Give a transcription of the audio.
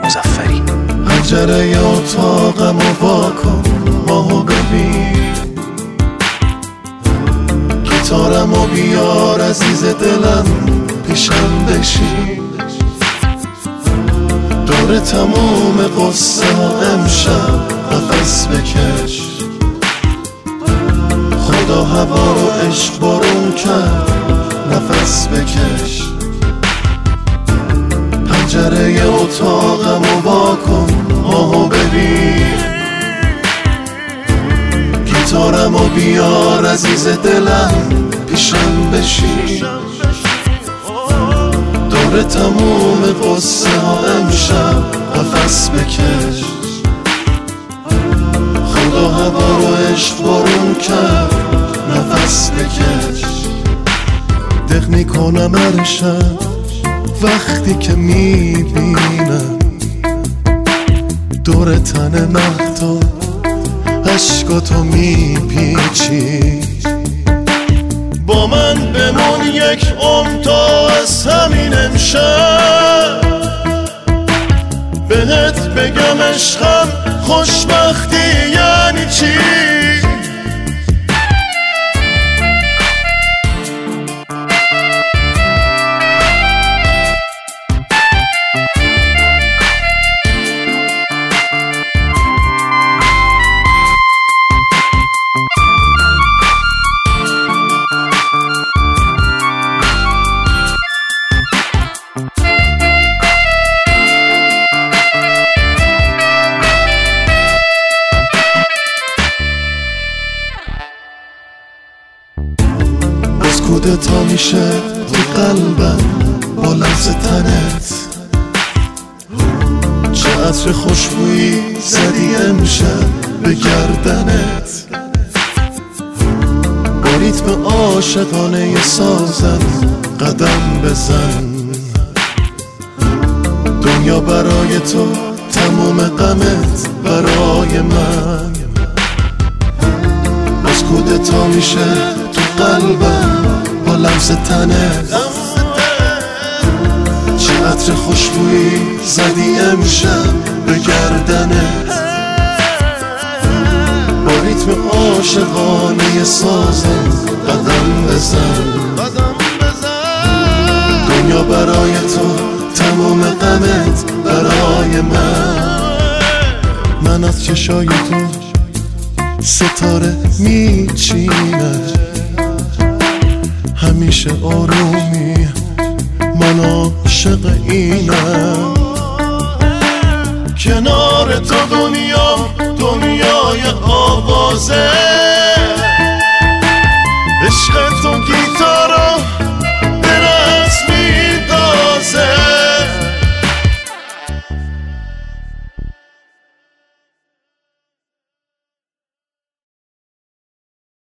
مظفری. پنجره اتاقمو واکن ماهو ببین، گیتارمو بیار عزیز دلم پیشم بشین، دور تموم قصه ها امشب نفس بکش، خدا هوا رو عشق بارون کرد نفس بکش. پنجره اتاقمو واکن ماهو ببین، گیتارمو بیار عزیز دلم پیشم بشین، دور تموم قصه ها امشب نفس بکش، خدا هوا رو عشق بارون کرد نفس بکش. دق میکنم هر شب وقتی که میبینم دور تن مهتاب عشقاتو میپیچی، با من بمون یک عمر تا از همین امشب بهت بگم عشقم خوشبختی یعنی چی. کودتا میشه تو قلبم با لمس تنت، چه عطر خوشبویی زدی امشب به گردنت، با ریتم عاشقانه سازم قدم بزن، دنیا برای تو تمام غمت برای من. باز کودتا میشه تو قلبم با لمس تنت، چه عطر خوشبویی زدی امشب به گردنت، با ریتم عاشقانه سازم قدم بزن، دنیا برای تو تمام غمت برای من از چشای تو ستاره میچینه، همیشه آرومی من عاشق اینم، کنار تو دنیای آوازه،